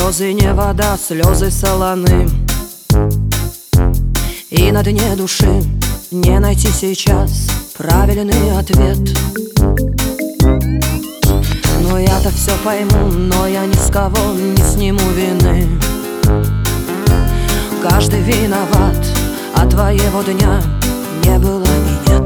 слезы не вода, слезы солоны. И на дне души не найти сейчас правильный ответ. Но я-то все пойму, но я ни с кого не сниму вины. Каждый виноват, а твоего дня не было и нет.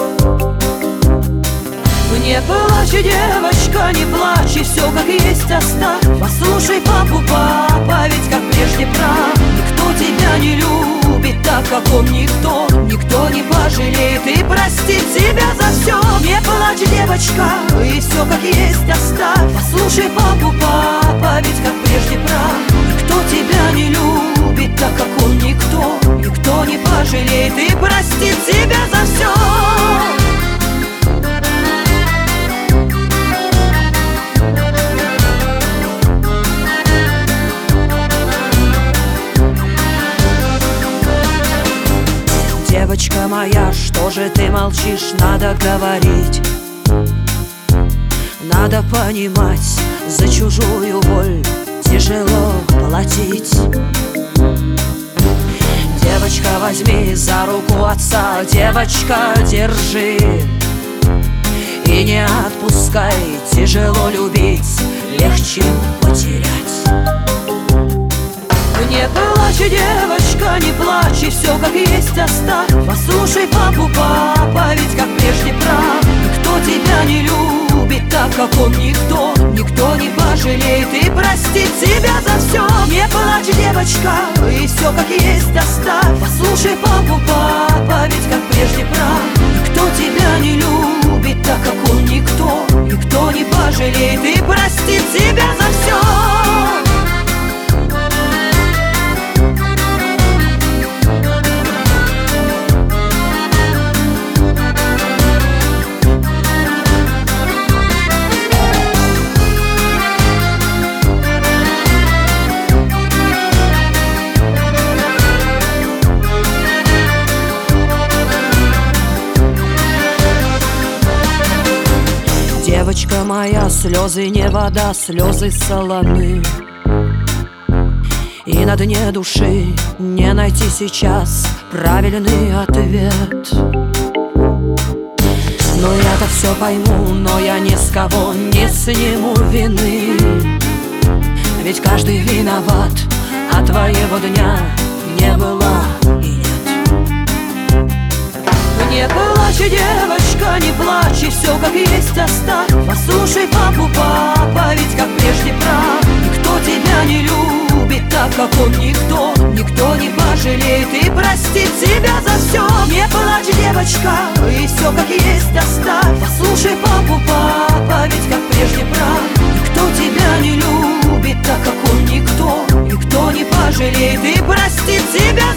Не плачь, девочка, не плачь, и все как есть оставь. Послушай папу, папа, ведь как прежде прав. Никто тебя не любит так, как он, никто. Никто не пожалеет и простит тебя за все. Не плачь, девочка, и все как есть оставь. Послушай папу, папа, ведь как прежде прав. Никто тебя не любит так, как он, никто. Никто не пожалеет и простит тебя за все. Девочка моя, что же ты молчишь? Надо говорить, надо понимать, за чужую боль тяжело платить. Девочка, возьми за руку отца, девочка, держи и не отпускай. Тяжело любить, легче потерять. Не плачь, девочка, не плачь, и все как есть оставь. Послушай папу, папа, ведь как прежде прав. Никто тебя не любит так, как он, никто. Никто не пожалеет и простит тебя за все. Не плачь, девочка, и все как есть оставь. Послушай папу, папа, ведь как прежде прав. Никто тебя не любит так, как он, никто. Никто не пожалеет и простит тебя за все. Девочка моя, слезы не вода, слезы солоны. И на дне души не найти сейчас правильный ответ. Но я-то все пойму, но я ни с кого не сниму вины. Ведь каждый виноват, а твоего дня не было и нет. Не плачь, девочка, не плачь, и все как есть оставь. Послушай папу, папа, ведь как прежде прав. Никто тебя не любит так, как он, никто. Никто не пожалеет и простит тебя за все. Не плачь, девочка, и все как есть оставь. Послушай папу, папа, ведь как прежде прав. Никто тебя не любит так, как он, никто. Никто не пожалеет и простит тебя